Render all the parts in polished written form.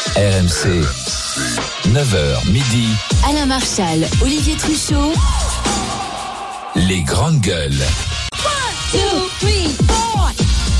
RMC, 9h midi. Alain Marchal, Olivier Truchot. Les grandes gueules. 1, 2, 3, 4.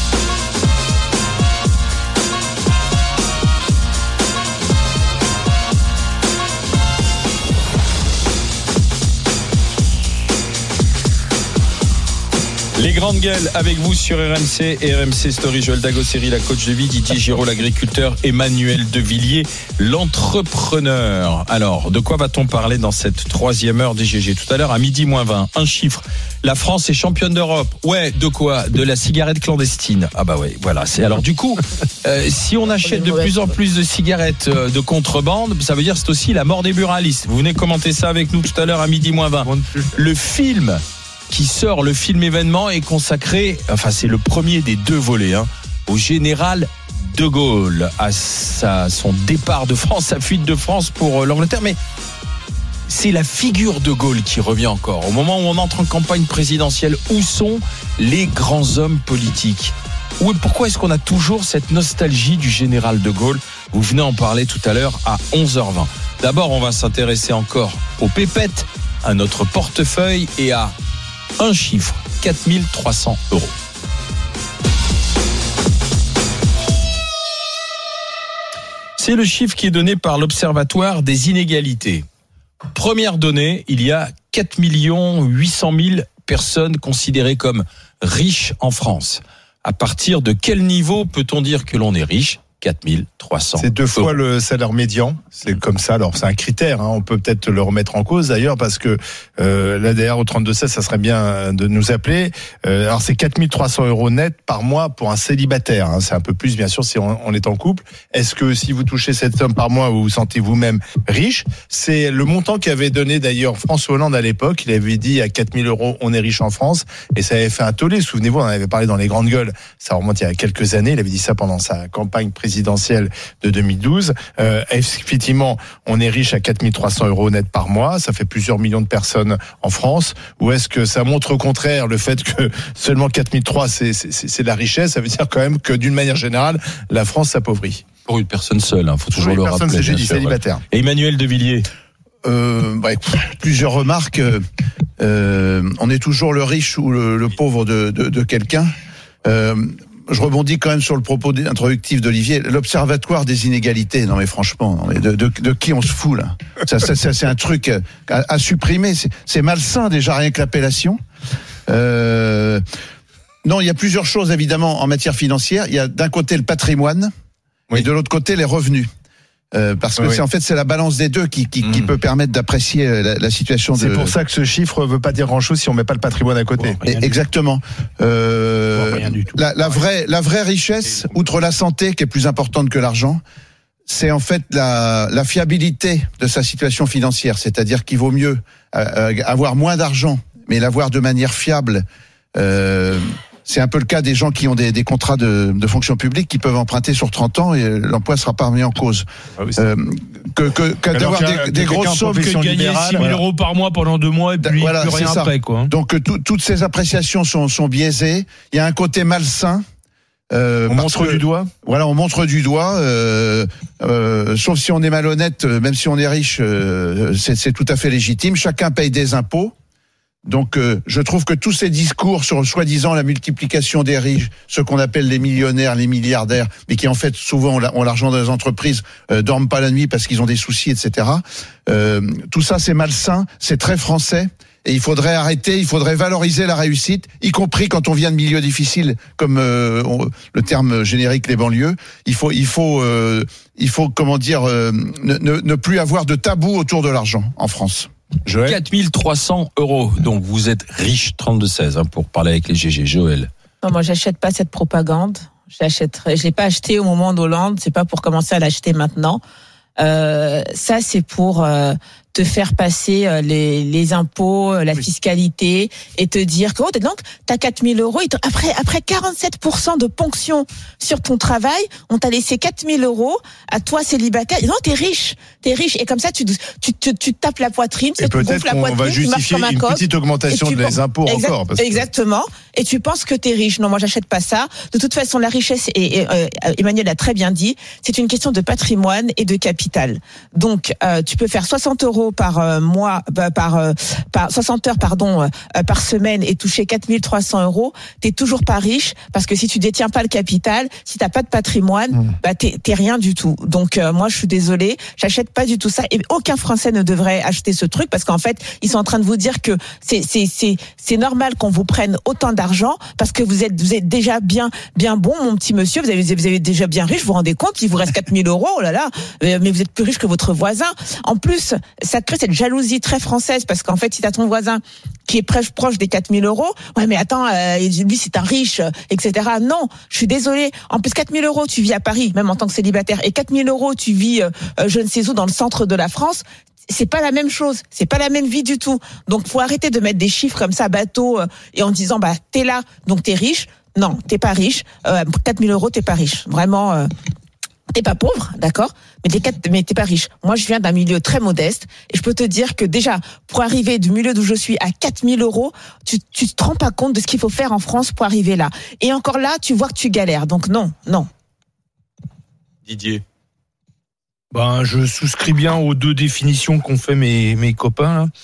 Les grandes gueules avec vous sur RMC et RMC Story. Joël Dagosseri, la coach de vie, Didier Giraud, l'agriculteur, Emmanuel Devilliers, l'entrepreneur. Alors, de quoi va-t-on parler dans cette troisième heure des GG? Tout à l'heure, à midi moins 20, un chiffre. La France est championne d'Europe. Ouais, de quoi? De la cigarette clandestine. Ah bah ouais, voilà. C'est alors du coup, si on achète de plus en plus de cigarettes de contrebande, ça veut dire c'est aussi la mort des buralistes. Vous venez commenter ça avec nous tout à l'heure à midi moins 20. Le film qui sort, le film événement, est consacré, enfin c'est le premier des deux volets, au général de Gaulle, à son départ de France, sa fuite de France pour l'Angleterre. Mais c'est la figure de Gaulle qui revient encore. Au moment où on entre en campagne présidentielle, où sont les grands hommes politiques? Pourquoi est-ce qu'on a toujours cette nostalgie du général de Gaulle? Vous venez en parler tout à l'heure à 11h20. D'abord, on va s'intéresser encore aux pépettes, à notre portefeuille et à un chiffre, 4 300 €. C'est le chiffre qui est donné par l'Observatoire des inégalités. Première donnée, il y a 4 800 000 personnes considérées comme riches en France. À partir de quel niveau peut-on dire que l'on est riche? 4 300 €. C'est 2 fois le salaire médian. C'est comme ça. Alors, c'est un critère. On peut peut-être le remettre en cause d'ailleurs parce que l'ADR au 32-16, ça serait bien de nous appeler. Alors, c'est 4 300 € net par mois pour un célibataire. C'est un peu plus, bien sûr, si on est en couple. Est-ce que si vous touchez cette somme par mois, vous vous sentez vous-même riche? C'est le montant qu'avait donné d'ailleurs François Hollande à l'époque. Il avait dit à 4 000 €, on est riche en France. Et ça avait fait un tollé. Souvenez-vous, on en avait parlé dans les grandes gueules. Ça remonte il y a quelques années. Il avait dit ça pendant sa campagne présidentielle de 2012. Effectivement, on est riche à 4 300 € net par mois. Ça fait plusieurs millions de personnes en France. Ou est-ce que ça montre au contraire le fait que seulement 4 300 c'est de la richesse? Ça veut dire quand même que d'une manière générale, la France s'appauvrit. Pour une personne seule, faut toujours le rappeler. Personne, c'est dit célibataire. Et Emmanuel Devilliers. Plusieurs remarques. On est toujours le riche ou le pauvre de quelqu'un. Je rebondis quand même sur le propos introductif d'Olivier. L'Observatoire des inégalités, non mais franchement, de qui on se fout là? Ça c'est un truc à supprimer. C'est malsain déjà rien que l'appellation. Non, il y a plusieurs choses évidemment en matière financière. Il y a d'un côté le patrimoine, et de l'autre côté les revenus. Parce que c'est la balance des deux qui peut permettre d'apprécier la situation. C'est pour ça que ce chiffre veut pas dire grand-chose si on met pas le patrimoine à côté. Exactement. Rien du tout. La vraie richesse, outre la santé qui est plus importante que l'argent, c'est en fait la fiabilité de sa situation financière. C'est-à-dire qu'il vaut mieux avoir moins d'argent, mais l'avoir de manière fiable. C'est un peu le cas des gens qui ont des contrats de fonction publique qui peuvent emprunter sur 30 ans et l'emploi ne sera pas remis en cause. D'avoir des grosses sommes, que gagner 6 000 € par mois pendant 2 mois et puis plus rien après, quoi. Donc toutes ces appréciations sont biaisées. Il y a un côté malsain. On montre du doigt. Voilà, on montre du doigt. Sauf si on est malhonnête, même si on est riche, c'est tout à fait légitime. Chacun paye des impôts. Donc, je trouve que tous ces discours sur soi-disant la multiplication des riches, ceux qu'on appelle les millionnaires, les milliardaires, mais qui en fait souvent ont l'argent dans les entreprises, dorment pas la nuit parce qu'ils ont des soucis, etc. Tout ça, c'est malsain, c'est très français. Et il faudrait arrêter, il faudrait valoriser la réussite, y compris quand on vient de milieux difficiles, comme le terme générique les banlieues. Il faut comment dire, ne plus avoir de tabou autour de l'argent en France. Joël. 4 300 €. Donc vous êtes riche, 32-16, pour parler avec les GG. Joël. Non, moi j'achète pas cette propagande. Je l'ai pas acheté au moment d'Hollande. C'est pas pour commencer à l'acheter maintenant. Ça c'est pour te faire passer les impôts, la fiscalité, et te dire que donc t'as 4 000 euros. Après 47% de ponction sur ton travail, on t'a laissé 4 000 euros à toi célibataire. Non, t'es riche, et comme ça tu tapes la poitrine. Et peut-être qu'on va justifier une petite augmentation des impôts encore. Exactement. Et tu penses que t'es riche. Non, moi j'achète pas ça. De toute façon, la richesse, et Emmanuel l'a très bien dit, c'est une question de patrimoine et de capital. Donc tu peux faire 60 euros par mois, par 60 heures par semaine et toucher 4 300 euros. T'es toujours pas riche, parce que si tu détiens pas le capital, si t'as pas de patrimoine, t'es rien du tout. Donc moi je suis désolée, j'achète pas du tout ça, et aucun Français ne devrait acheter ce truc, parce qu'en fait ils sont en train de vous dire que c'est normal qu'on vous prenne autant d'argent parce que vous êtes déjà bien bon, mon petit monsieur, vous avez déjà bien riche, vous vous rendez compte, il vous reste 4 000 euros, oh là là, mais vous êtes plus riche que votre voisin. En plus, ça crée cette jalousie très française, parce qu'en fait si t'as ton voisin qui est proche des 4 000 euros, ouais mais attends, lui c'est un riche, etc. Non, je suis désolée. En plus 4 000 euros, tu vis à Paris, même en tant que célibataire, et 4 000 euros, tu vis je ne sais où, dans le centre de la France. C'est pas la même chose, c'est pas la même vie du tout. Donc faut arrêter de mettre des chiffres comme ça bateau et en disant t'es là donc t'es riche. Non, t'es pas riche. 4 000 euros, t'es pas riche. Vraiment, t'es pas pauvre, d'accord, mais t'es pas riche. Moi, je viens d'un milieu très modeste, et je peux te dire que déjà, pour arriver du milieu d'où je suis à 4 000 euros, tu te rends pas compte de ce qu'il faut faire en France pour arriver là. Et encore là, tu vois que tu galères. Donc non. Didier. Je souscris bien aux deux définitions qu'ont fait mes copains, là.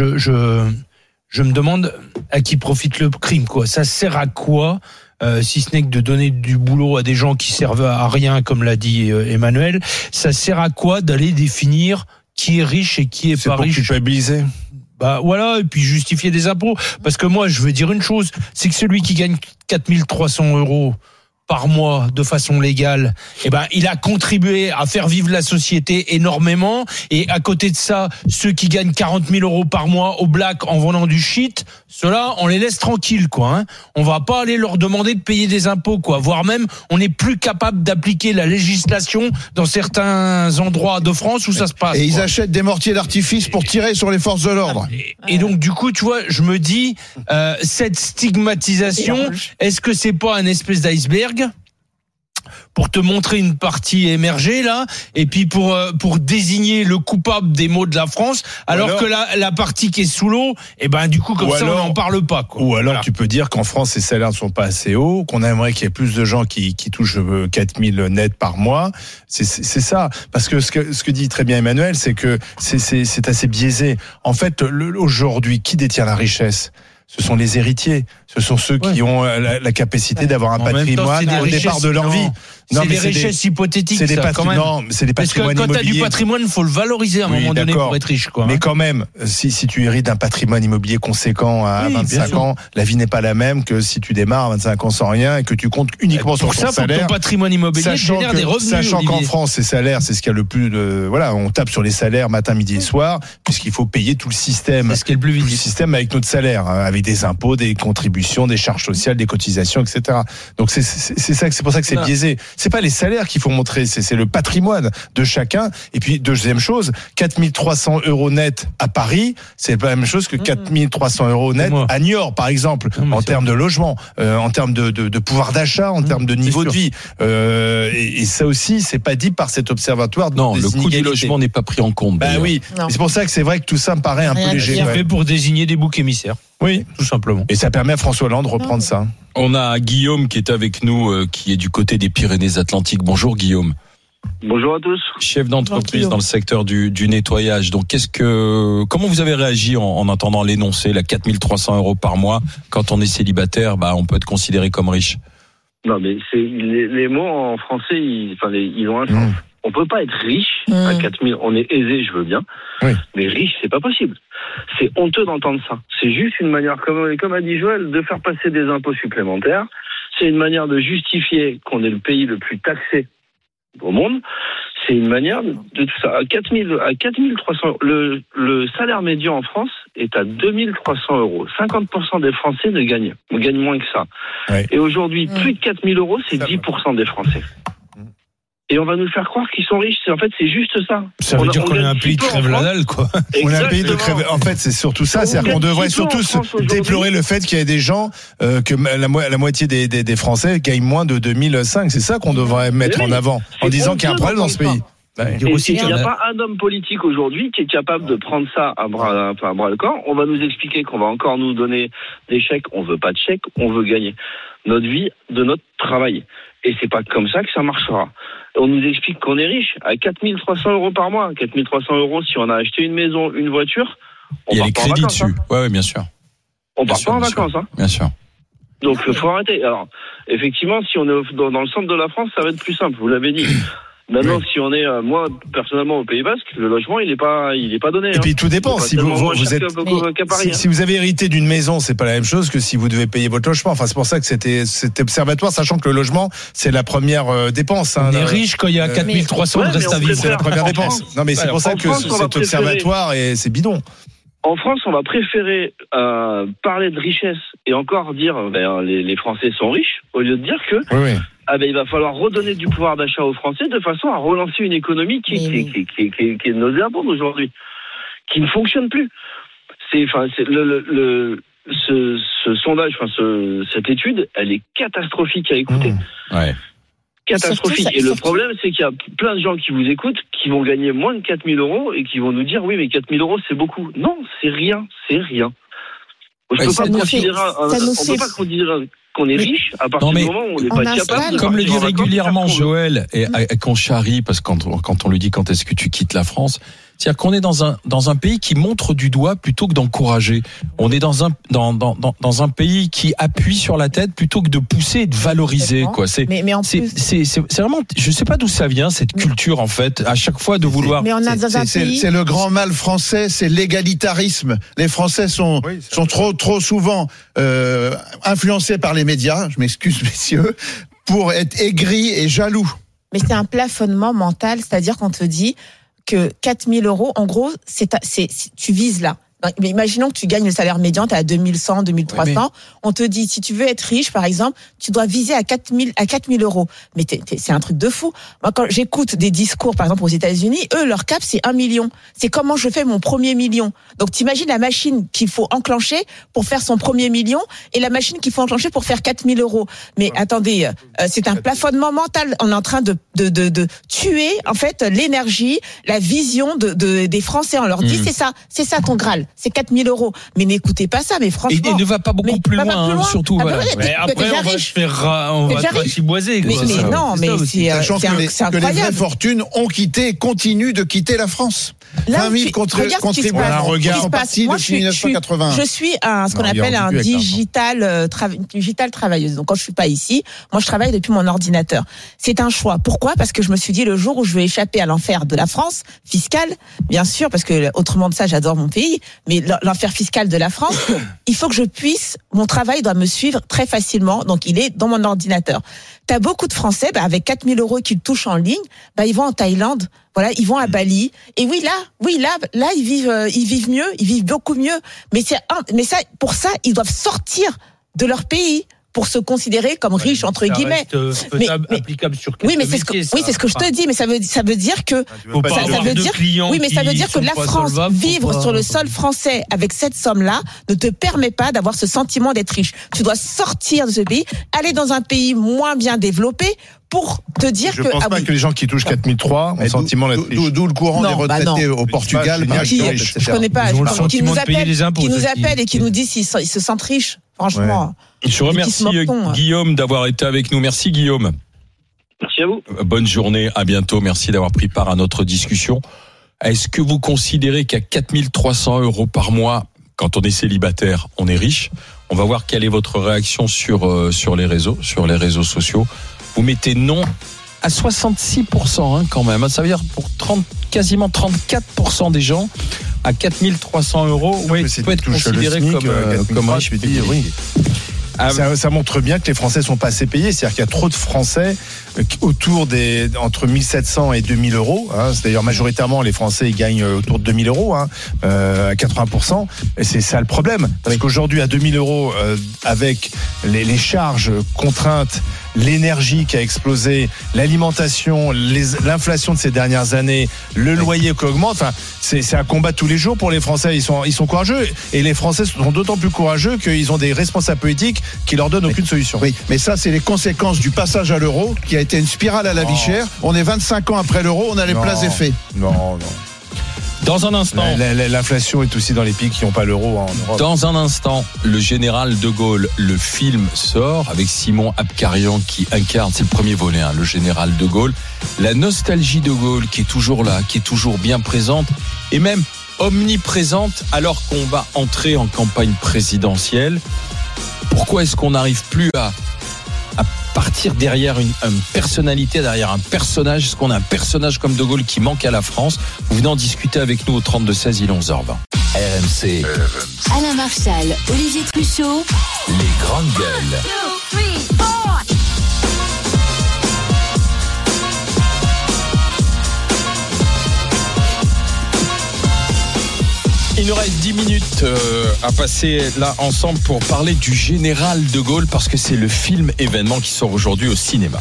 Je me demande à qui profite le crime, quoi. Ça sert à quoi, si ce n'est que de donner du boulot à des gens qui servent à rien, comme l'a dit Emmanuel. Ça sert à quoi d'aller définir qui est riche et qui est pas riche? C'est pour culpabiliser. Voilà, et puis justifier des impôts. Parce que moi, je veux dire une chose, c'est que celui qui gagne 4 300 euros par mois de façon légale, il a contribué à faire vivre la société énormément. Et à côté de ça, ceux qui gagnent 40 000 euros par mois au black en vendant du shit, ceux-là, on les laisse tranquilles, quoi. On va pas aller leur demander de payer des impôts, quoi. Voire même, on n'est plus capable d'appliquer la législation dans certains endroits de France où ça se passe. Et ils achètent des mortiers d'artifice pour tirer sur les forces de l'ordre. Et donc, du coup, tu vois, je me dis, cette stigmatisation, est-ce que c'est pas un espèce d'iceberg pour te montrer une partie émergée là, et puis pour désigner le coupable des maux de la France, alors que la partie qui est sous l'eau, du coup comme ça on n'en parle pas, quoi. Ou alors tu peux dire qu'en France les salaires ne sont pas assez hauts, qu'on aimerait qu'il y ait plus de gens qui touchent 4 000 nets par mois. C'est ça, parce que ce que dit très bien Emmanuel, c'est que c'est assez biaisé. En fait, aujourd'hui, qui détient la richesse? Ce sont les héritiers, ce sont ceux qui ont la capacité d'avoir un patrimoine au départ de leur vie. C'est des richesses hypothétiques, c'est des patrimoines immobiliers. Parce que quand tu as du patrimoine, il faut le valoriser à un moment donné pour être riche, quoi. Mais quand même, si tu hérites d'un patrimoine immobilier conséquent à 25 ans, la vie n'est pas la même que si tu démarres à 25 ans sans rien et que tu comptes uniquement sur ton salaire. Pour ton patrimoine immobilier génère des revenus. Sachant qu'en France, les salaires, c'est ce qu'il y a le plus de... Voilà, on tape sur les salaires matin, midi et soir, puisqu'il faut payer tout le système. C'est ce qui est le plus vite. Tout le système avec notre salaire, avec des impôts, des contributions, des charges sociales, des cotisations, etc. Donc c'est pour ça que c'est biaisé. C'est pas les salaires qu'il faut montrer, c'est le patrimoine de chacun. Et puis deuxième chose, 4 300 euros net à Paris, c'est pas la même chose que 4 300 euros net à Niort, par exemple, en termes de logement, en termes de pouvoir d'achat, en termes de niveau de vie. Et ça aussi, c'est pas dit par cet observatoire. Non, le coût du logement n'est pas pris en compte. Oui, c'est pour ça que c'est vrai que tout ça me paraît un peu léger. C'est fait pour désigner des boucs émissaires. Oui, tout simplement. Et ça permet à François Hollande de reprendre ça. On a Guillaume qui est avec nous, qui est du côté des Pyrénées-Atlantiques. Bonjour Guillaume. Bonjour à tous. Chef d'entreprise dans le secteur du nettoyage. Donc comment vous avez réagi en entendant l'énoncé, la 4 300 euros par mois, quand on est célibataire, on peut être considéré comme riche? Non, mais les mots en français, ils ont un sens. On peut pas être riche à 4 000. On est aisé, je veux bien. Oui. Mais riche, c'est pas possible. C'est honteux d'entendre ça. C'est juste une manière, comme a dit Joël, de faire passer des impôts supplémentaires. C'est une manière de justifier qu'on est le pays le plus taxé au monde. C'est une manière de tout ça. À 4 300, le salaire médian en France est à 2 300 euros. 50% des Français gagnent moins que ça. Oui. Et aujourd'hui, plus de 4 000 euros, c'est 10% des Français. Et on va nous faire croire qu'ils sont riches. En fait, c'est juste ça. Ça veut dire qu'on est un pays de crève la dalle, quoi. On est un pays de crève. En fait, c'est surtout ça. C'est-à-dire qu'on devrait surtout déplorer le fait qu'il y ait des gens, que la moitié des Français gagnent moins de 2005. C'est ça qu'on devrait mettre en avant, en disant qu'il y a un problème dans ce pays. Et il n'y a pas un homme politique aujourd'hui qui est capable de prendre ça à bras le corps. On va nous expliquer qu'on va encore nous donner des chèques. On veut pas de chèques, on veut gagner notre vie de notre travail. Et c'est pas comme ça que ça marchera. On nous explique qu'on est riche à 4 300 euros par mois. 4 300 euros, si on a acheté une maison, une voiture, il y a les crédits dessus. Hein. Ouais, bien sûr. On part pas en vacances, hein. Bien sûr. Donc, il faut arrêter. Alors, effectivement, si on est dans le centre de la France, ça va être plus simple. Vous l'avez dit. Maintenant, si on est, moi, personnellement, au Pays Basque, le logement, il est pas donné. Et puis, tout dépend. Si vous avez hérité d'une maison, c'est pas la même chose que si vous devez payer votre logement. Enfin, c'est pour ça que cet observatoire, sachant que le logement, c'est la première dépense. On est riche quand il y a 4 300 de reste à vivre. C'est la première dépense. Non, mais c'est pour ça que cet observatoire, c'est bidon. En France, on va préférer parler de richesse et encore dire les Français sont riches, au lieu de dire que il va falloir redonner du pouvoir d'achat aux Français de façon à relancer une économie qui est nauséabonde aujourd'hui, qui ne fonctionne plus. Ce sondage, cette étude, elle est catastrophique à écouter. Catastrophique. Et le problème, c'est qu'il y a plein de gens qui vous écoutent, qui vont gagner moins de 4 000 euros et qui vont nous dire, oui, mais 4 000 euros, c'est beaucoup. Non, c'est rien. C'est rien. On ne peut pas considérer qu'on est riche à partir du moment où on n'est pas capable. Comme le dit régulièrement Joël, et qu'on charrie, parce que quand on lui dit quand est-ce que tu quittes la France, c'est-à-dire qu'on est dans un pays qui montre du doigt plutôt que d'encourager. On est dans un pays qui appuie sur la tête plutôt que de pousser et de valoriser, quoi. C'est vraiment, je sais pas d'où ça vient, cette culture, en fait, à chaque fois de vouloir. Mais on a dans un pays. C'est le grand mal français, c'est l'égalitarisme. Les Français sont trop souvent, influencés par les médias, je m'excuse, messieurs, pour être aigris et jaloux. Mais c'est un plafonnement mental, c'est-à-dire qu'on te dit que 4 000 euros, en gros, tu vises là. Mais imaginons que tu gagnes le salaire médian, tu es à 2100, 2300. Ouais, on te dit, si tu veux être riche, par exemple, tu dois viser à 4 000 euros. Mais c'est un truc de fou. Moi, quand j'écoute des discours, par exemple, aux États-Unis, eux, leur cap, c'est 1 million. C'est comment je fais mon premier million. Donc, t'imagines la machine qu'il faut enclencher pour faire son premier million et la machine qu'il faut enclencher pour faire 4 000 euros. Mais attendez, c'est un plafonnement mental. On est en train de tuer, en fait, l'énergie, la vision des Français. On leur dit, c'est ça ton Graal. C'est 4 000 euros. Mais n'écoutez pas ça, mais franchement. Et ne va pas beaucoup plus loin, surtout. Voilà. Mais après, on va se faire, on va être raciboisé. Mais non, mais c'est incroyable. Que les vraies fortunes ont quitté et continuent de quitter la France. 20 000 contribuables sont partis depuis 1980. Je suis ce qu'on appelle un digital travailleuse. Donc quand je suis pas ici, moi je travaille depuis mon ordinateur. C'est un choix. Pourquoi ? Parce que je me suis dit le jour où je vais échapper à l'enfer de la France fiscale, bien sûr, parce que autrement de ça, j'adore mon pays, mais l'enfer fiscal de la France, il faut que je puisse, mon travail doit me suivre très facilement, donc il est dans mon ordinateur. T'as beaucoup de Français, avec 4 000 euros qu'ils touchent en ligne, ils vont en Thaïlande, voilà, ils vont à Bali, et là, ils vivent mieux, ils vivent beaucoup mieux, mais ça, pour ça, ils doivent sortir de leur pays pour se considérer comme riches, entre guillemets. Mais applicable sur quelques c'est ce que je te dis, mais ça veut dire que ça veut dire que la France, vivre sur le sol français avec cette somme-là, ne te permet pas d'avoir ce sentiment d'être riche. Tu dois sortir de ce pays, aller dans un pays moins bien développé pour te dire je pense pas que les gens qui touchent 4 300 ont le sentiment d'être riches. D'où le courant des retraités au Portugal, je connais pas, qui nous appellent et qui nous disent s'ils se sentent riches. Franchement. Je remercie Guillaume d'avoir été avec nous. Merci Guillaume. Merci à vous. Bonne journée, à bientôt. Merci d'avoir pris part à notre discussion. Est-ce que vous considérez qu'à 4 300 euros par mois, quand on est célibataire, on est riche ? On va voir quelle est votre réaction sur les réseaux sociaux. Vous mettez non à 66% quand même. Ça veut dire pour quasiment 34% des gens. À 4 300 euros, oui, peut être considéré comme riche. Oui. Ça montre bien que les Français sont pas assez payés. C'est-à-dire qu'il y a trop de Français autour entre 1700 et 2000 euros. Hein. C'est d'ailleurs majoritairement les Français ils gagnent autour de 2000 euros, hein, à 80%. Et c'est ça le problème. Parce qu'aujourd'hui, à 2000 euros, avec les charges contraintes, l'énergie qui a explosé, l'alimentation, l'inflation de ces dernières années, le loyer qui augmente. Enfin, c'est un combat tous les jours pour les Français. Ils sont courageux et les Français sont d'autant plus courageux qu'ils ont des responsables politiques qui leur donnent aucune solution. Oui, mais ça, c'est les conséquences du passage à l'euro qui a été une spirale à la vie chère. On est 25 ans après l'euro, on a les pleins effets. Non. Dans un instant. L'inflation est aussi dans les pays qui n'ont pas l'euro en Europe. Dans un instant, le général de Gaulle, le film sort avec Simon Abkarian qui incarne, c'est le premier volet, hein, le général de Gaulle. La nostalgie de Gaulle qui est toujours là, qui est toujours bien présente et même omniprésente alors qu'on va entrer en campagne présidentielle. Pourquoi est-ce qu'on n'arrive plus à partir derrière une personnalité, derrière un personnage? Est-ce qu'on a un personnage comme De Gaulle qui manque à la France? Vous venez en discuter avec nous au 32-16, il est 11h20. RMC. Alain Marchal, Olivier Truchot. Les grandes gueules. 2, 3, 4. Il nous reste 10 minutes à passer là ensemble pour parler du général de Gaulle parce que c'est le film événement qui sort aujourd'hui au cinéma.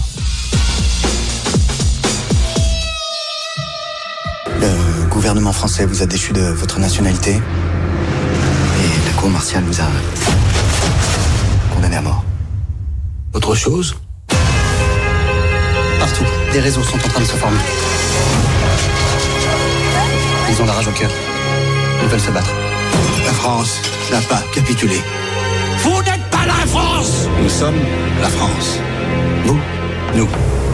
Le gouvernement français vous a déchu de votre nationalité et la cour martiale vous a condamné à mort. Autre chose? Partout, des réseaux sont en train de se former. Ils ont la rage au cœur. Ils veulent se battre. La France n'a pas capitulé. Vous n'êtes pas la France! Nous sommes la France. Vous, nous.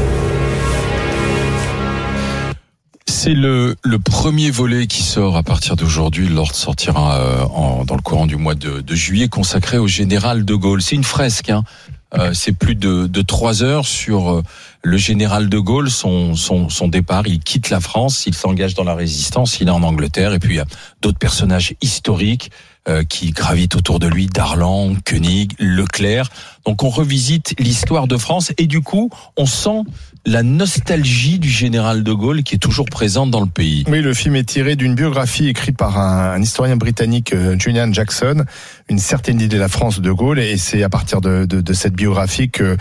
C'est le premier volet qui sort à partir d'aujourd'hui. L'ordre sortira dans le courant du mois de juillet, consacré au général de Gaulle. C'est une fresque, hein. C'est plus de 3 heures sur le général de Gaulle, son départ. Il quitte la France, il s'engage dans la résistance, il est en Angleterre. Et puis il y a d'autres personnages historiques qui gravitent autour de lui, Darlan, Koenig, Leclerc. Donc on revisite l'histoire de France et du coup on sent la nostalgie du général de Gaulle qui est toujours présente dans le pays. Oui, le film est tiré d'une biographie écrite par un historien britannique, Julian Jackson, Une certaine idée de la France de Gaulle, et c'est à partir de cette biographie que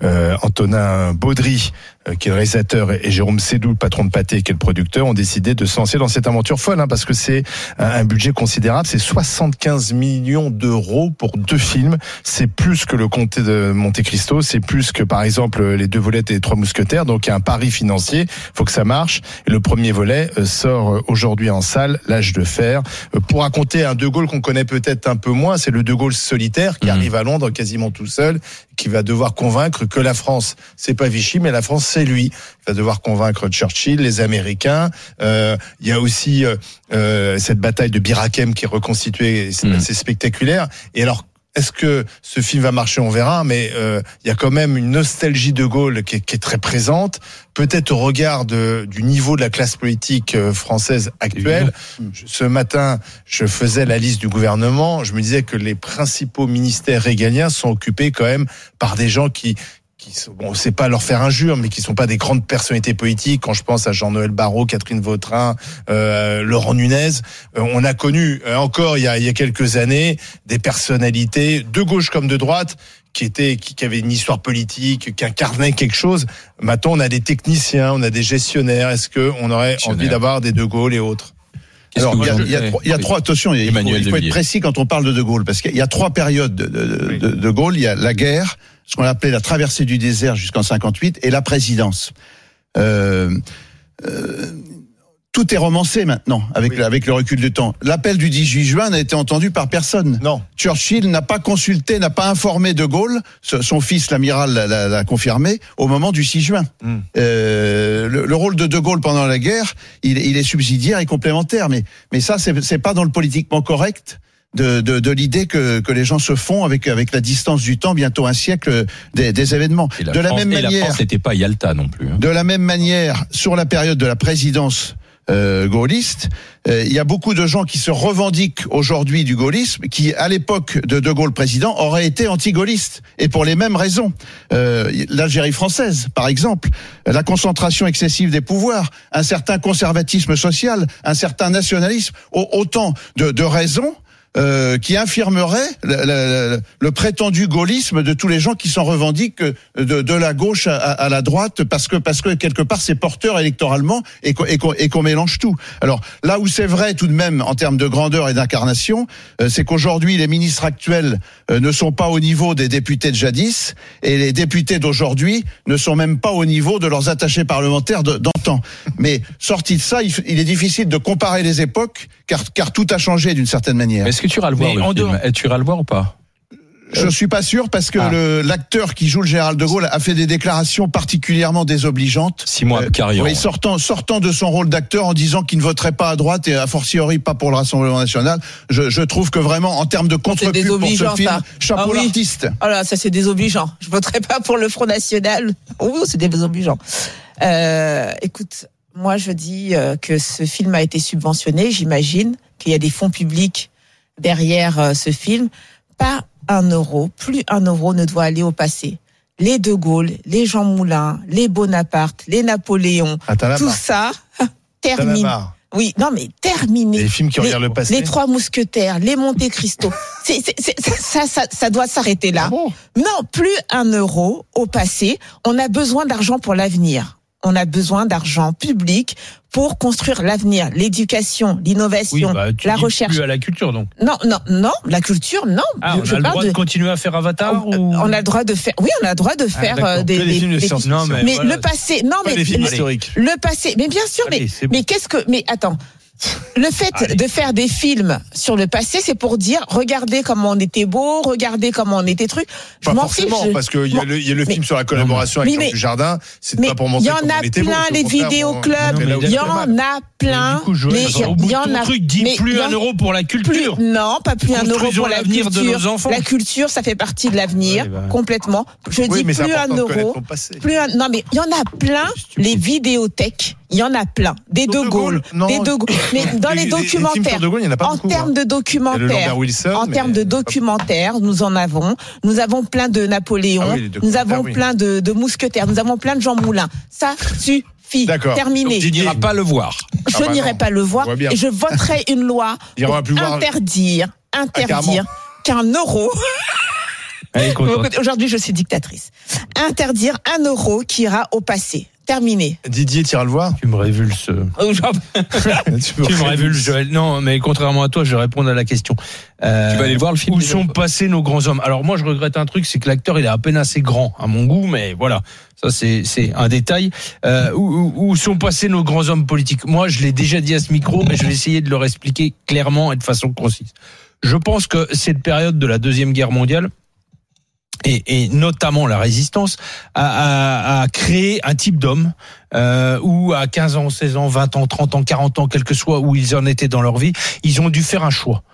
Antonin Baudry, qui est le réalisateur, et Jérôme Sédou, le patron de Pathé, qui est le producteur, ont décidé de se lancer dans cette aventure folle, hein, parce que c'est un budget considérable. C'est 75 millions d'euros pour 2 films. C'est plus que Le Comté de Monte Cristo. C'est plus que, par exemple, Les 2 volets et Les 3 mousquetaires. Donc, il y a un pari financier. Faut que ça marche. Et le premier volet sort aujourd'hui en salle, L'Âge de fer. Pour raconter un De Gaulle qu'on connaît peut-être un peu moins, c'est le De Gaulle solitaire qui arrive à Londres quasiment tout seul, qui va devoir convaincre que la France, c'est pas Vichy, mais la France, c'est lui. Il va devoir convaincre Churchill, les Américains. Il y a aussi cette bataille de Bir Hakeim qui est reconstituée, c'est spectaculaire. Et alors, est-ce que ce film va marcher? On verra, mais il y a quand même une nostalgie de Gaulle qui est très présente, peut-être au regard du niveau de la classe politique française actuelle. Ce matin, je faisais la liste du gouvernement, je me disais que les principaux ministères régaliens sont occupés quand même par des gens qui bon, c'est pas leur faire injure, mais qui sont pas des grandes personnalités politiques. Quand je pense à Jean-Noël Barrot, Catherine Vautrin, Laurent Nunez, on a connu encore il y a quelques années des personnalités de gauche comme de droite qui avaient une histoire politique, qui incarnaient quelque chose. Maintenant, on a des techniciens, on a des gestionnaires. Est-ce que on aurait envie d'avoir des De Gaulle et autres? Alors, il y a 3, attention, il faut être précis quand on parle de Gaulle, parce qu'il y a 3 périodes de Gaulle. Il y a la guerre, ce qu'on appelait la traversée du désert jusqu'en 58, et la présidence. Tout est romancé maintenant, avec le recul du temps. L'appel du 18 juin n'a été entendu par personne. Non. Churchill n'a pas consulté, n'a pas informé De Gaulle, son fils, l'amiral, l'a confirmé, au moment du 6 juin. Le rôle de Gaulle pendant la guerre, il est subsidiaire et complémentaire, mais ça, c'est pas dans le politiquement correct de l'idée que les gens se font avec la distance du temps, bientôt un siècle des événements. La France n'était pas Yalta non plus. De la même manière, sur la période de la présidence gaulliste. Il y a beaucoup de gens qui se revendiquent aujourd'hui du gaullisme, qui à l'époque de De Gaulle président auraient été anti-gaullistes, et pour les mêmes raisons. L'Algérie française, par exemple, la concentration excessive des pouvoirs, un certain conservatisme social, un certain nationalisme, autant de raisons qui infirmerait le prétendu gaullisme de tous les gens qui s'en revendiquent de la gauche à la droite, parce que quelque part c'est porteur électoralement et qu'on mélange tout. Alors là où c'est vrai tout de même en termes de grandeur et d'incarnation, c'est qu'aujourd'hui les ministres actuels ne sont pas au niveau des députés de jadis, et les députés d'aujourd'hui ne sont même pas au niveau de leurs attachés parlementaires d'antan. Mais sorti de ça, il est difficile de comparer les époques, car tout a changé d'une certaine manière. Est-ce que tu iras le voir, le film ? Tu iras le voir ou pas ? Je suis pas sûr, parce que l'acteur qui joue le général de Gaulle a fait des déclarations particulièrement désobligeantes. Simon Abkarian. Oui, sortant de son rôle d'acteur en disant qu'il ne voterait pas à droite et a fortiori pas pour le Rassemblement national. Je trouve que vraiment, en termes de contre-pub pour ce film, chapeau l'artiste. Oh là, ça c'est désobligeant. Je voterai pas pour le Front National. Oui, c'est désobligeant. Écoute, moi je dis que ce film a été subventionné. J'imagine qu'il y a des fonds publics derrière ce film. Pas un euro, plus un euro ne doit aller au passé. Les De Gaulle, les Jean Moulin, les Bonaparte, les Napoléon, tout ça termine. Oui, non mais terminé. Les films qui regardent le passé. Les Trois Mousquetaires, les Monte Cristo. Ça doit s'arrêter là. Ah bon ? Non, plus un euro au passé. On a besoin d'argent pour l'avenir. On a besoin d'argent public pour construire l'avenir, l'éducation, l'innovation, la recherche. Plus à la culture, donc. Non, la culture, non. Ah, on a le droit de continuer à faire Avatar ou... On a le droit de faire. Oui, on a le droit de faire des films de science. Non, mais voilà. Le passé, non, mais des films historiques. Le passé, mais bien sûr, mais attends. Le fait de faire des films sur le passé, c'est pour dire, regardez comment on était beau, regardez comment on était truc. Pas forcément, parce qu'il y a le film sur la collaboration avec Jean Dujardin, c'est pas pour montrer comment on était beau. Il y en a plein, les vidéoclubs, il y en a plein. Il y en a truc, dis plus un euro pour la culture. Non, pas plus un euro pour la culture. De nos enfants. La culture, ça fait partie de l'avenir, complètement. Je dis plus un euro. Non, mais il y en a plein, les vidéothèques. Il y en a plein. Des De Gaulle. Mais dans les documentaires, en termes de documentaires, nous en avons. Nous avons plein de Napoléon. Nous avons plein de mousquetaires. Nous avons plein de Jean Moulin. Ça suffit. D'accord. Terminé. Donc, tu n'iras pas le voir. Je n'irai pas le voir. Et je voterai une loi pour interdire qu'un euro. Aujourd'hui, je suis dictatrice. Interdire un euro qui ira au passé. Terminé. Didier, tu iras le voir ? Tu me révulses. Tu me révulses, Joël. Non, mais contrairement à toi, je vais répondre à la question. Tu vas aller le voir, le film ? Où sont passés nos grands hommes ? Alors moi, je regrette un truc, c'est que l'acteur, il est à peine assez grand à mon goût, mais voilà, ça c'est un détail. Où sont passés nos grands hommes politiques ? Moi, je l'ai déjà dit à ce micro, mais je vais essayer de leur expliquer clairement et de façon concise. Je pense que cette période de la Deuxième Guerre mondiale, et notamment la résistance, a créé un type d'homme où à 15 ans, 16 ans, 20 ans, 30 ans, 40 ans, quel que soit où ils en étaient dans leur vie, ils ont dû faire un choix.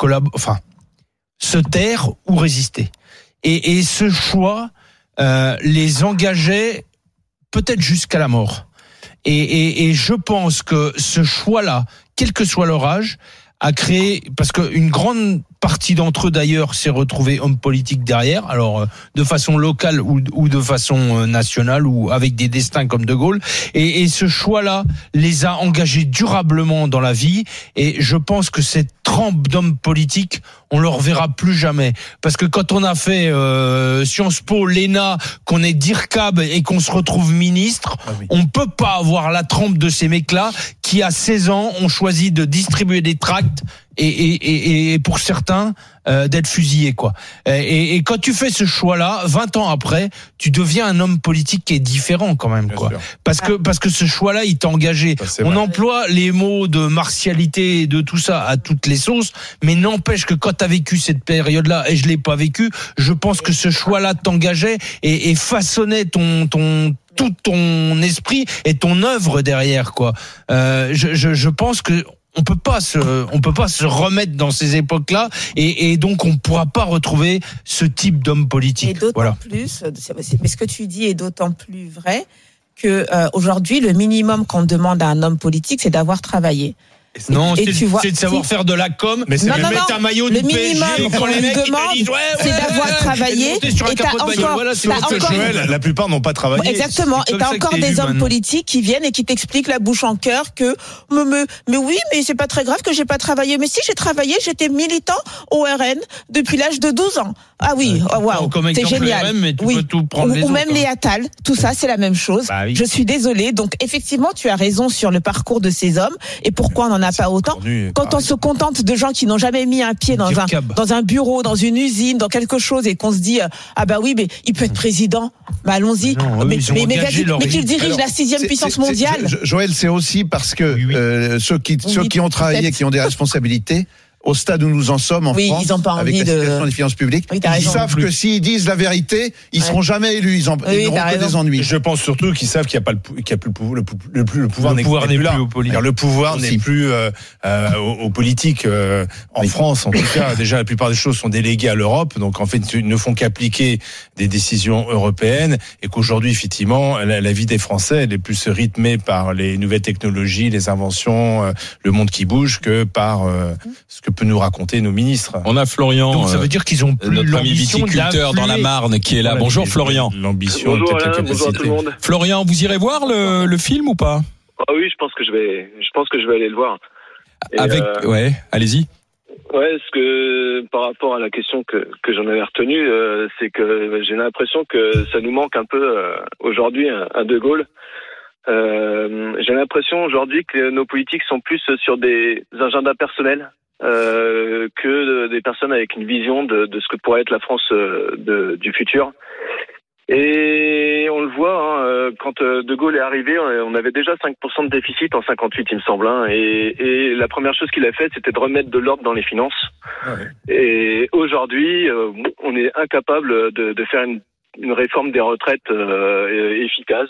Se taire ou résister. Et ce choix les engageait peut-être jusqu'à la mort. Et je pense que ce choix-là, quel que soit leur âge, a créé, parce qu'une grande partie d'entre eux d'ailleurs s'est retrouvée homme politique derrière, alors de façon locale ou de façon nationale ou avec des destins comme De Gaulle, et ce choix-là les a engagés durablement dans la vie, et je pense que cette trempe d'hommes politiques, on le reverra plus jamais, parce que quand on a fait Sciences Po, l'ENA, qu'on est DIRCAB et qu'on se retrouve ministre, on peut pas avoir la trempe de ces mecs-là qui à 16 ans ont choisi de distribuer des tracts et pour certains d'être fusillés, quoi. Et quand tu fais ce choix-là, 20 ans après, tu deviens un homme politique qui est différent quand même, quoi. Parce que ce choix-là, il t'a engagé. On emploie les mots de martialité et de tout ça à toutes les sauces, mais n'empêche que quand t'as vécu cette période-là, et je l'ai pas vécu, je pense que ce choix-là t'engageait et façonnait tout ton esprit et ton œuvre derrière, quoi. Je pense que on peut pas se remettre dans ces époques-là, et donc on pourra pas retrouver ce type d'homme politique. Et d'autant plus, mais ce que tu dis est d'autant plus vrai que aujourd'hui, le minimum qu'on demande à un homme politique, c'est d'avoir travaillé. Non, et tu vois, c'est de savoir faire de la com, mais c'est non, de mettre un maillot du PSG quand les mecs demande, c'est d'avoir travaillé. Et t'as encore, Joël, la plupart n'ont pas travaillé. Exactement. Et t'as encore des hommes politiques qui viennent et qui t'expliquent la bouche en cœur que, mais oui, mais c'est pas très grave que j'ai pas travaillé. Mais si j'ai travaillé, j'étais militant au RN depuis l'âge de 12 ans. Ah oui, waouh, c'est génial. RM, mais tu oui. peux tout prendre ou même les Attal, tout ça, c'est la même chose. Bah oui. Je suis désolée. Donc effectivement, tu as raison sur le parcours de ces hommes et pourquoi on n'en a pas autant. Quand on se contente de gens qui n'ont jamais mis un pied dans un bureau, dans une usine, dans quelque chose et qu'on se dit ah bah oui, mais il peut être président. Bah allons-y. Non, mais qu'il dirige la 6e puissance mondiale. Joël, c'est aussi parce que ceux qui ont travaillé, qui ont des responsabilités, au stade où nous en sommes en France, ils ont pas avec envie la situation des finances publiques, ils savent que s'ils disent la vérité, ils seront jamais élus, ils n'auront que des ennuis. Je pense surtout qu'ils savent qu'il n'y a plus le pouvoir n'est plus là. Le pouvoir n'est plus aux politiques en France. En tout cas, déjà la plupart des choses sont déléguées à l'Europe, donc en fait ils ne font qu'appliquer des décisions européennes, et qu'aujourd'hui effectivement la vie des Français elle est plus rythmée par les nouvelles technologies, les inventions, le monde qui bouge, que par ce que peut nous raconter nos ministres. On a Florian. Donc ça veut dire qu'ils ont plus notre ami viticulteur dans la Marne qui est là. Bonjour Florian. L'ambition, bonjour, peut-être la bonjour à tout le monde. Florian, vous irez voir le film ou pas? Ah oui, je pense que je vais aller le voir. Et ouais, allez-y. Ouais, ce que par rapport à la question que j'en avais retenue, c'est que j'ai l'impression que ça nous manque un peu aujourd'hui un De Gaulle. J'ai l'impression aujourd'hui que nos politiques sont plus sur des agendas personnels que des personnes avec une vision de ce que pourrait être la France du futur. Et on le voit, quand De Gaulle est arrivé, on avait déjà 5% de déficit en 58, il me semble. Et la première chose qu'il a fait, c'était de remettre de l'ordre dans les finances. Ouais. Et aujourd'hui, on est incapable de faire une réforme des retraites efficace.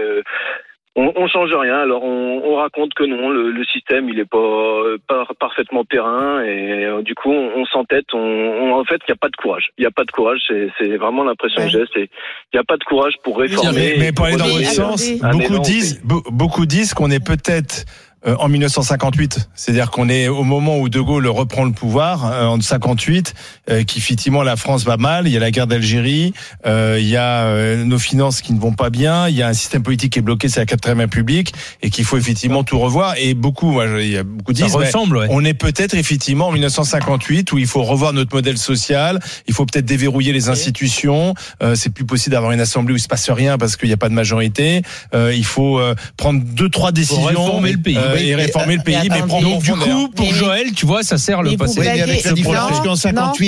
On change rien. Alors on raconte que non, le système il est pas parfaitement terrain, et du coup on s'entête. En fait il y a pas de courage. Il y a pas de courage. C'est vraiment l'impression que j'ai. Il y a pas de courage pour réformer. Mais pour aller dans votre sens, beaucoup disent qu'on est peut-être en 1958, c'est-à-dire qu'on est au moment où De Gaulle reprend le pouvoir en 58, qu'effectivement la France va mal, il y a la guerre d'Algérie, il y a nos finances qui ne vont pas bien, il y a un système politique qui est bloqué, c'est la 4e République, et qu'il faut effectivement tout revoir. Et beaucoup disent, on est peut-être effectivement en 1958 où il faut revoir notre modèle social, il faut peut-être déverrouiller les institutions, c'est plus possible d'avoir une assemblée où il se passe rien parce qu'il n'y a pas de majorité, il faut prendre 2-3 décisions pour réformer le pays. Et réformer le pays, mais prendre donc du coup, pour Joël, tu vois, ça sert le passé. Oui, mais avec la différence, parce qu'en 58,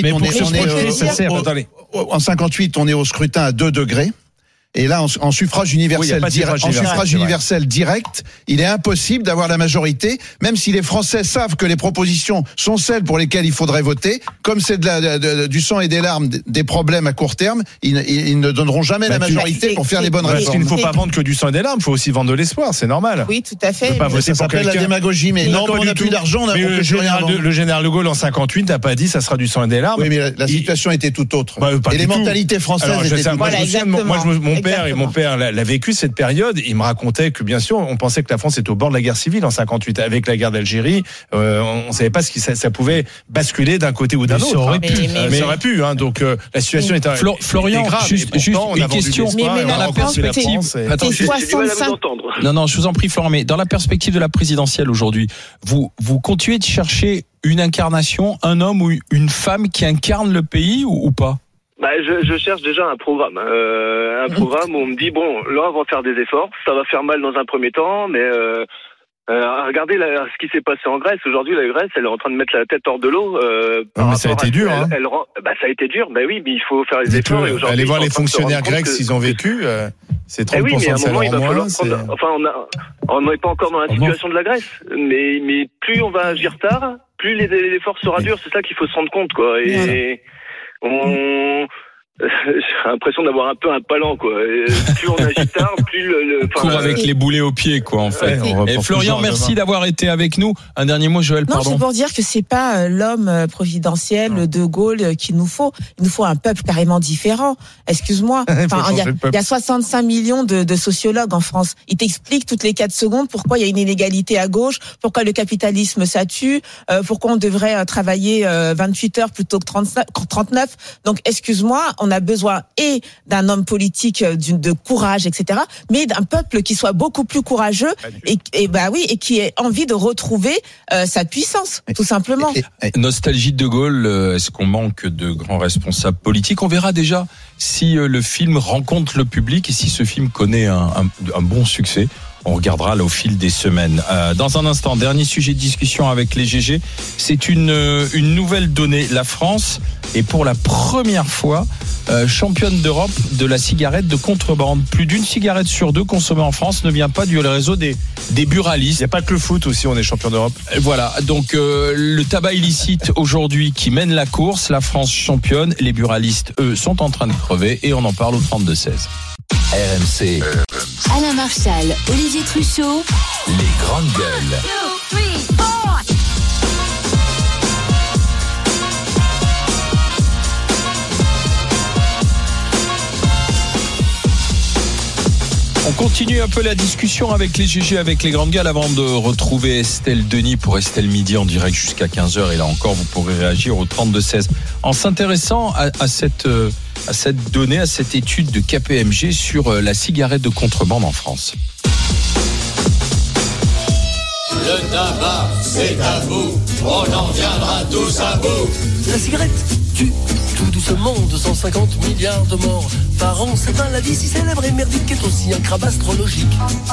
en 58, on est au scrutin à 2 degrés. Et là, en suffrage universel, direct, il est impossible d'avoir la majorité, même si les Français savent que les propositions sont celles pour lesquelles il faudrait voter. Comme c'est du sang et des larmes, des problèmes à court terme, ils ne donneront jamais la majorité pour faire les bonnes réformes. Parce qu'il ne faut pas vendre que du sang et des larmes, il faut aussi vendre de l'espoir, c'est normal. Oui, tout à fait. Ça s'appelle la démagogie, mais non, on n'a plus d'argent, on le général de Gaulle en 58 n'a pas dit ça sera du sang et des larmes. Oui, mais la situation était tout autre. Et les mentalités françaises étaient tout autres. Mon père l'a vécu cette période. Il me racontait que bien sûr, on pensait que la France était au bord de la guerre civile en 58. Avec la guerre d'Algérie, on savait pas ça pouvait basculer d'un côté ou d'un autre. Ça aurait pu. Ça aurait pu. Donc la situation était Florian, grave. Juste une question. Mais dans la perspective. Attends, j'ai du mal à vous entendre. Non, je vous en prie, Florian. Mais dans la perspective de la présidentielle aujourd'hui, vous continuez de chercher une incarnation, un homme ou une femme qui incarne le pays ou pas? Je cherche déjà un programme. Un programme où on me dit, bon, là, on va faire des efforts. Ça va faire mal dans un premier temps, mais regardez ce qui s'est passé en Grèce. Aujourd'hui, la Grèce, elle est en train de mettre la tête hors de l'eau. Mais ça a été dur. Ça a été dur. Oui, mais il faut faire les efforts. Et allez voir les fonctionnaires grecs s'ils ont vécu. C'est 30% de salaire en moins. On n'est pas encore dans la situation de la Grèce. Mais plus on va agir tard, plus l'effort sera dur. C'est ça qu'il faut se rendre compte, quoi. Et j'ai l'impression d'avoir un peu un palan, quoi. Plus on agite tard, plus court avec les boulets aux pieds, quoi, en fait. Et Florian, merci d'avoir été avec nous. Un dernier mot, Joël, pardon. Non, c'est pour dire que c'est pas l'homme providentiel de Gaulle qu'il nous faut. Il nous faut un peuple carrément différent. Excuse-moi. Enfin, il y a 65 millions de sociologues en France. Ils t'expliquent toutes les 4 secondes pourquoi il y a une inégalité à gauche, pourquoi le capitalisme ça tue, pourquoi on devrait travailler 28 heures plutôt que 39. Donc, excuse-moi, on a besoin et d'un homme politique de courage, etc., mais d'un peuple qui soit beaucoup plus courageux et qui ait envie de retrouver sa puissance, tout simplement. Nostalgie de Gaulle, est-ce qu'on manque de grands responsables politiques? On verra déjà si le film rencontre le public et si ce film connaît un bon succès. On regardera là au fil des semaines. Dans un instant, dernier sujet de discussion avec les GG. C'est une nouvelle donnée. La France est pour la première fois championne d'Europe de la cigarette de contrebande. Plus d'une cigarette sur 2 consommée en France ne vient pas du réseau des buralistes. Il n'y a pas que le foot aussi, on est champion d'Europe. Voilà, donc le tabac illicite aujourd'hui qui mène la course. La France championne. Les buralistes, eux, sont en train de crever et on en parle au 32-16. RMC. Alain Marchal, Olivier Truchot. Les grandes gueules. 2, 3, 4. On continue un peu la discussion avec les GG, avec les grandes gueules, avant de retrouver Estelle Denis pour Estelle Midi en direct jusqu'à 15h. Et là encore, vous pourrez réagir au 32-16. En s'intéressant à cette donnée, à cette étude de KPMG sur la cigarette de contrebande en France. Le tabac, c'est à vous, on en viendra tous à bout. La cigarette tue tout doucement 250 milliards de morts par an. Cette maladie si célèbre et merdique est aussi un crabe astrologique.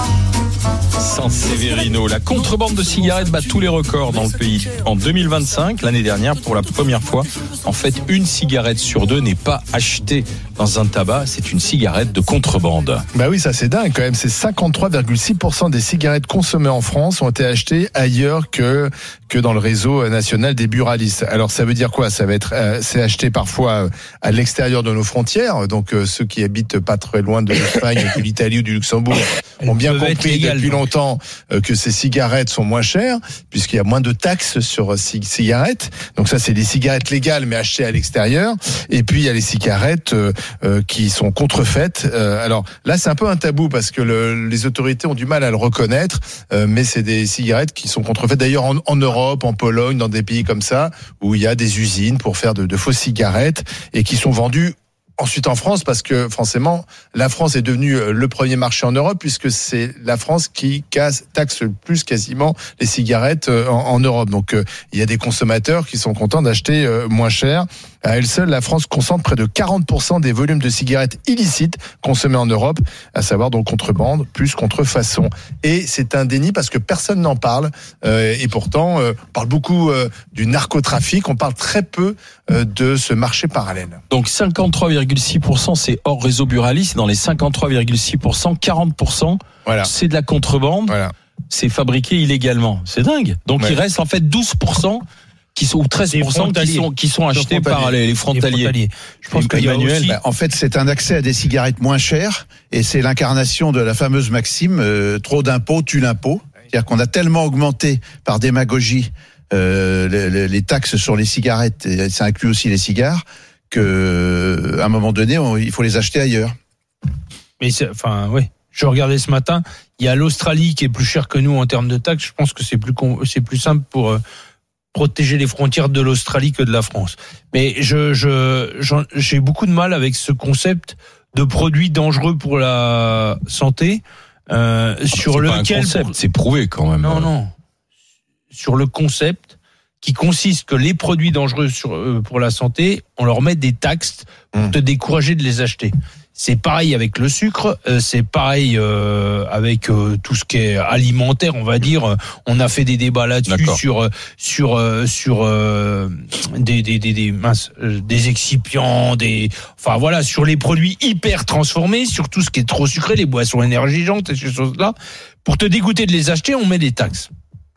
San Severino, la contrebande de cigarettes bat tous les records dans le pays. En 2025, l'année dernière, pour la première fois, en fait, une cigarette sur 2 n'est pas achetée dans un tabac, c'est une cigarette de contrebande. Bah oui, ça c'est dingue quand même. C'est 53,6% des cigarettes consommées en France ont été achetées ailleurs que dans le réseau national des buralistes. Alors ça veut dire quoi? Ça va être c'est acheté parfois à l'extérieur de nos frontières. Donc ceux qui habitent pas très loin de l'Espagne, de l'Italie ou du Luxembourg ont bien compris depuis longtemps que ces cigarettes sont moins chères puisqu'il y a moins de taxes sur cigarettes. Donc ça c'est des cigarettes légales mais achetées à l'extérieur. Et puis il y a les cigarettes qui sont contrefaites. Alors là c'est un peu un tabou parce que les autorités ont du mal à le reconnaître, mais c'est des cigarettes qui sont contrefaites d'ailleurs en Europe, en Pologne, dans des pays comme ça où il y a des usines pour faire de fausses cigarettes et qui sont vendues ensuite en France, parce que forcément la France est devenue le premier marché en Europe puisque c'est la France qui taxe le plus quasiment les cigarettes en Europe. Donc il y a des consommateurs qui sont contents d'acheter moins cher. À elle seule, la France concentre près de 40% des volumes de cigarettes illicites consommées en Europe, à savoir donc contrebande plus contrefaçon. Et c'est un déni parce que personne n'en parle. Et pourtant, on parle beaucoup du narcotrafic, on parle très peu de ce marché parallèle. Donc 53,6% c'est hors réseau buraliste. Dans les 53,6%, 40% voilà. C'est de la contrebande. Voilà. C'est fabriqué illégalement. C'est dingue. Donc il reste en fait 12%. Ou 13% qui sont achetés par les frontaliers. Je pense qu'Emmanuel, en fait, c'est un accès à des cigarettes moins chères et c'est l'incarnation de la fameuse maxime trop d'impôts tue l'impôt. C'est-à-dire qu'on a tellement augmenté par démagogie les taxes sur les cigarettes, et ça inclut aussi les cigares, que à un moment donné, il faut les acheter ailleurs. Mais oui. Je regardais ce matin, il y a l'Australie qui est plus chère que nous en termes de taxes. Je pense que c'est plus simple pour protéger les frontières de l'Australie que de la France. Mais j'ai beaucoup de mal avec ce concept de produits dangereux pour la santé, sur lequel... C'est prouvé quand même. Non. Sur le concept qui consiste que les produits dangereux pour la santé, on leur met des taxes pour te décourager de les acheter. C'est pareil avec le sucre, c'est pareil avec tout ce qui est alimentaire, on va dire. On a fait des débats là-dessus sur des excipients, sur les produits hyper transformés, sur tout ce qui est trop sucré, les boissons énergisantes et ces choses-là. Pour te dégoûter de les acheter, on met des taxes.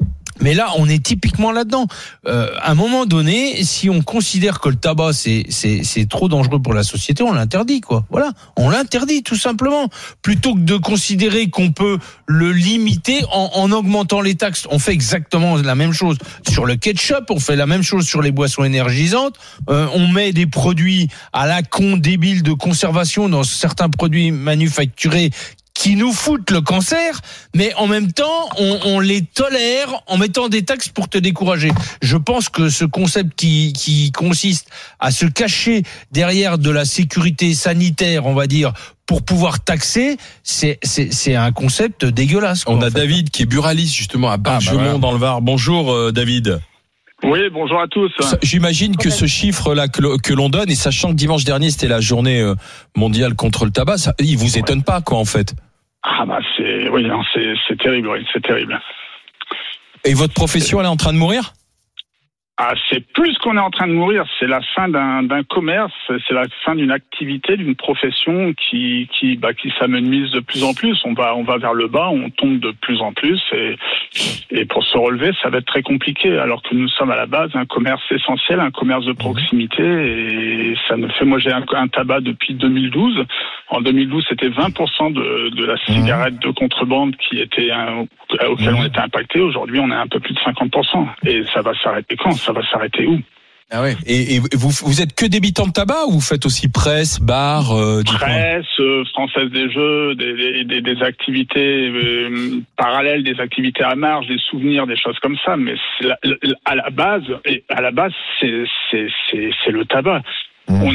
Mais là, on est typiquement là-dedans. À un moment donné, si on considère que le tabac c'est trop dangereux pour la société, on l'interdit, quoi. Voilà, on l'interdit tout simplement. Plutôt que de considérer qu'on peut le limiter en augmentant les taxes, on fait exactement la même chose sur le ketchup, on fait la même chose sur les boissons énergisantes. On met des produits à la con débile de conservation dans certains produits manufacturés qui nous foutent le cancer, mais en même temps, on les tolère en mettant des taxes pour te décourager. Je pense que ce concept qui consiste à se cacher derrière de la sécurité sanitaire, on va dire, pour pouvoir taxer, c'est un concept dégueulasse. On a David qui est buraliste justement à Bargemont dans le Var. Bonjour David. Oui, bonjour à tous. J'imagine que ce chiffre-là que l'on donne, et sachant que dimanche dernier c'était la journée mondiale contre le tabac, il vous étonne pas, quoi, en fait? Ah bah c'est terrible, oui, c'est terrible. Et votre profession, elle est en train de mourir? Ah, c'est plus qu'on est en train de mourir, c'est la fin d'un commerce, c'est la fin d'une activité, d'une profession qui s'amenuise de plus en plus. On va vers le bas, on tombe de plus en plus, et pour se relever, ça va être très compliqué. Alors que nous sommes à la base un commerce essentiel, un commerce de proximité, et ça me fait. Moi, j'ai un tabac depuis 2012. En 2012, c'était 20% de la cigarette de contrebande auquel on était impacté. Aujourd'hui, on est un peu plus de 50%, et ça va s'arrêter quand? Ça va s'arrêter où? Ah ouais. Et vous êtes que débitant de tabac ou vous faites aussi presse, bar, presse, Française des Jeux, des activités parallèles, des activités à marge, des souvenirs, des choses comme ça. Mais à la base, c'est le tabac. On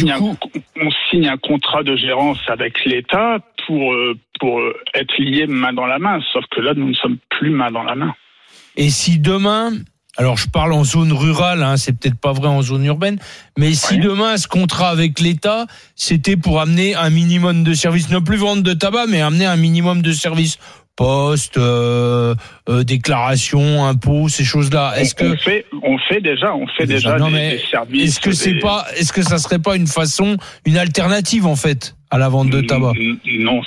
signe un contrat de gérance avec l'État pour être lié main dans la main. Sauf que là, nous ne sommes plus main dans la main. Et si demain, alors je parle en zone rurale, c'est peut-être pas vrai en zone urbaine, mais si demain ce contrat avec l'État, c'était pour amener un minimum de services, ne plus vendre de tabac, mais amener un minimum de services, poste, déclaration, impôts, ces choses-là. On fait déjà des services. Est-ce que ça serait pas une alternative en fait à la vente de tabac? Non,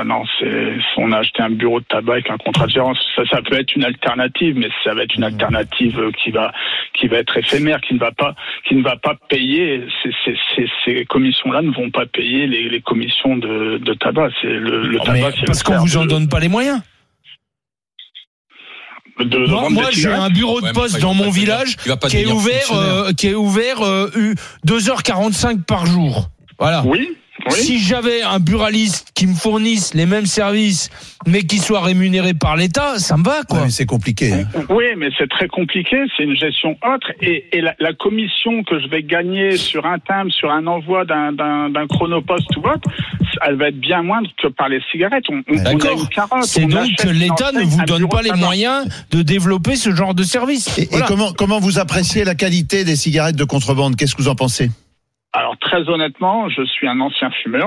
on a acheté un bureau de tabac avec un contrat de gérance. Ça peut être une alternative, mais ça va être une alternative qui va être éphémère, qui ne va pas payer. Ces commissions-là ne vont pas payer les commissions de tabac. C'est le tabac. Parce qu'on vous en donne pas les moyens. Moi j'ai un bureau de poste dans mon village qui est ouvert 2h45 par jour. Voilà. Oui. Si j'avais un buraliste qui me fournisse les mêmes services, mais qui soit rémunéré par l'État, ça me va, quoi. Ouais, c'est compliqué. Oui, mais c'est très compliqué. C'est une gestion autre. Et la commission que je vais gagner sur un timbre, sur un envoi d'un chronopost ou autre, elle va être bien moindre que par les cigarettes. D'accord. C'est donc que l'État ne vous donne pas les moyens de développer ce genre de service. Et comment vous appréciez la qualité des cigarettes de contrebande? Qu'est-ce que vous en pensez? Alors très honnêtement, je suis un ancien fumeur.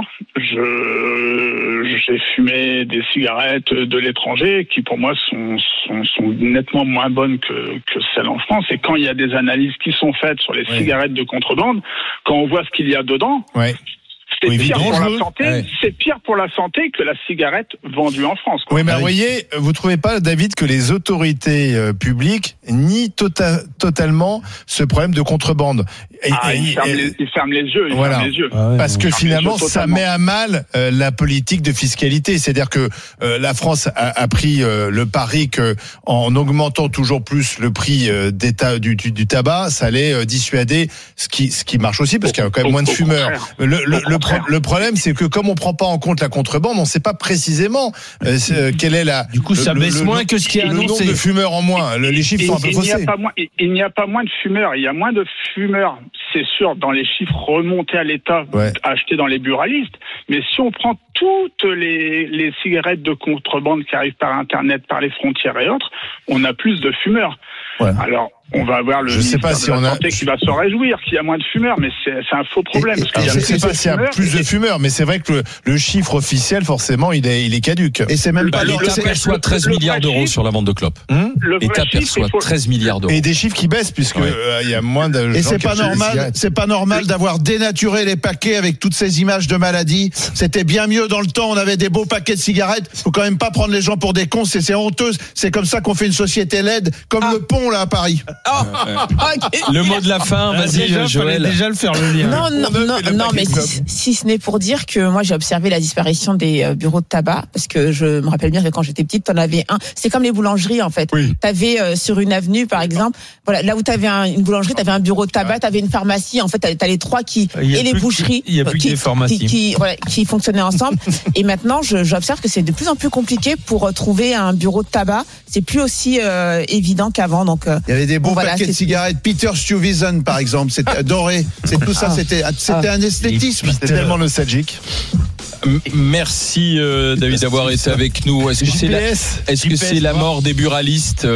J'ai fumé des cigarettes de l'étranger qui pour moi sont nettement moins bonnes que celles en France. Et quand il y a des analyses qui sont faites sur les cigarettes de contrebande, quand on voit ce qu'il y a dedans, c'est pire pour la santé. Ouais. C'est pire pour la santé que la cigarette vendue en France, quoi. Oui, mais vous voyez, vous trouvez pas, David, que les autorités publiques nient totalement ce problème de contrebande? Ils ferment les yeux. Parce que finalement, ça met à mal la politique de fiscalité. C'est-à-dire que la France a pris le pari que en augmentant toujours plus le prix du tabac, ça allait dissuader ce qui marche aussi, parce qu'il y a quand même moins de fumeurs. Le problème, c'est que comme on prend pas en compte la contrebande, on sait pas précisément quelle est la. Du coup, ça baisse moins que ce qui est annoncé. Le nombre de fumeurs en moins. Les chiffres sont un peu faussés. Il n'y a pas moins de fumeurs. Il y a moins de fumeurs, c'est sûr, dans les chiffres remontés à l'État, achetés dans les buralistes. Mais si on prend toutes les cigarettes de contrebande qui arrivent par Internet, par les frontières et autres, on a plus de fumeurs. Ouais. Alors, On va avoir le ministère de la Santé qui va se réjouir qu'il y a moins de fumeurs, mais c'est un faux problème. Je ne sais pas s'il y a plus de fumeurs, mais c'est vrai que le chiffre officiel, forcément, il est caduque. Et c'est même pas l'État perçoit 13 milliards d'euros sur la vente de clopes. L'État perçoit 13 milliards d'euros. Et des chiffres qui baissent, puisque il y a moins de gens. Et c'est pas normal d'avoir dénaturé les paquets avec toutes ces images de maladies. C'était bien mieux dans le temps, on avait des beaux paquets de cigarettes. Faut quand même pas prendre les gens pour des cons, c'est honteux. C'est comme ça qu'on fait une société laide, comme le pont là à Paris. Le mot de la fin, vas-y Joël. Déjà le faire le lien. Non, mais si ce n'est pour dire que moi j'ai observé la disparition des bureaux de tabac, parce que je me rappelle bien que quand j'étais petite, t'en avais un. C'est comme les boulangeries en fait. Oui. T'avais sur une avenue par exemple, voilà, là où t'avais une boulangerie, t'avais un bureau de tabac, t'avais une pharmacie. En fait, t'as les trois qui et les boucheries. Il y a plus que des pharmacies qui fonctionnaient ensemble. Et maintenant, j'observe que c'est de plus en plus compliqué pour trouver un bureau de tabac. C'est plus aussi évident qu'avant. Donc il y avait des beaux paquets de cigarettes. Peter Stuyvesant, par exemple, c'était doré. C'est tout ça, c'était un esthétisme. C'était tellement nostalgique. Merci David d'avoir été avec nous. Est-ce que c'est la mort des buralistes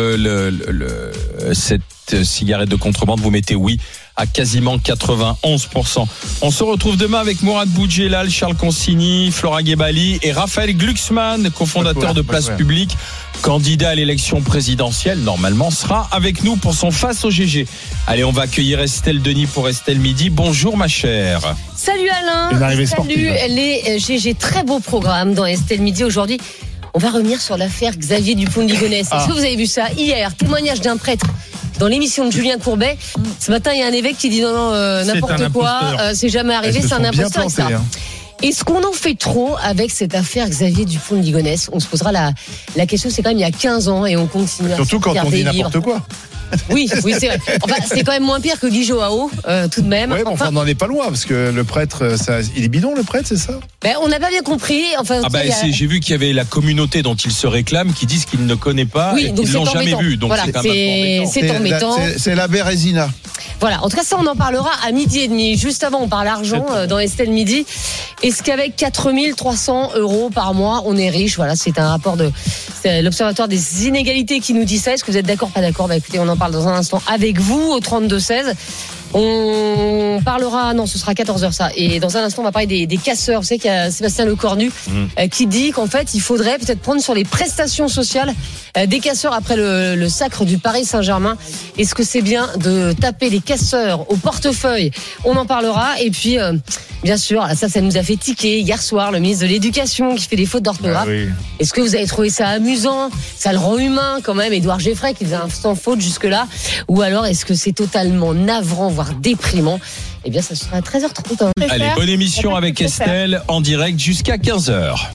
cette cigarette de contrebande? Vous mettez oui à quasiment 91%. On se retrouve demain avec Mourad Boudjelal, Charles Consigny, Flora Ghebali et Raphaël Glucksmann, cofondateur de Place Publique, candidat à l'élection présidentielle, normalement sera avec nous pour son face au GG. Allez, on va accueillir Estelle Denis pour Estelle Midi. Bonjour ma chère. Salut Alain. Salut les GG, très beau programme dans Estelle Midi aujourd'hui. On va revenir sur l'affaire Xavier Dupont de Ligonnès. Est-ce que vous avez vu ça hier? Témoignage d'un prêtre dans l'émission de Julien Courbet. Ce matin, il y a un évêque qui dit non, n'importe quoi, c'est jamais arrivé, c'est un imposteur. Est-ce qu'on en fait trop avec cette affaire Xavier Dupont de Ligonnès? On se posera la question, c'est quand même il y a 15 ans et on continue. Surtout quand on dit n'importe quoi. Oui, c'est vrai. Enfin, c'est quand même moins pire que Guy Joao, tout de même. Oui, enfin, on n'en est pas loin, parce que le prêtre, il est bidon, le prêtre, c'est ça? On n'a pas bien compris. Enfin, j'ai vu qu'il y avait la communauté dont il se réclame qui disent qu'ils ne connaissent pas et qu'ils ne l'ont jamais vu. Donc voilà, c'est embêtant. C'est l'abbé Résina. Voilà, en tout cas, ça, on en parlera à 12h30. Juste avant, on parle argent dans Estelle Midi. Est-ce qu'avec 4 300 € par mois, on est riche? Voilà, c'est un rapport c'est l'Observatoire des inégalités qui nous dit ça. Est-ce que vous êtes d'accord, pas d'accord? Écoutez, on en parle dans un instant avec vous au 32-16. On parlera, non, ce sera 14h ça. Et dans un instant, on va parler des casseurs. Vous savez qu'il y a Sébastien Lecornu qui dit qu'en fait, il faudrait peut-être prendre sur les prestations sociales des casseurs après le sacre du Paris Saint-Germain. Est-ce que c'est bien de taper les casseurs au portefeuille? On en parlera. Et puis, bien sûr, ça nous a fait tiquer hier soir, le ministre de l'Éducation qui fait des fautes d'orthographe. Ah oui. Est-ce que vous avez trouvé ça amusant? Ça le rend humain quand même, Édouard Geffray qui faisait un sans faute jusque-là. Ou alors, est-ce que c'est totalement navrant, voire déprimant? Eh bien, ça sera à 13h30. Allez, bonne émission avec Estelle en direct jusqu'à 15h.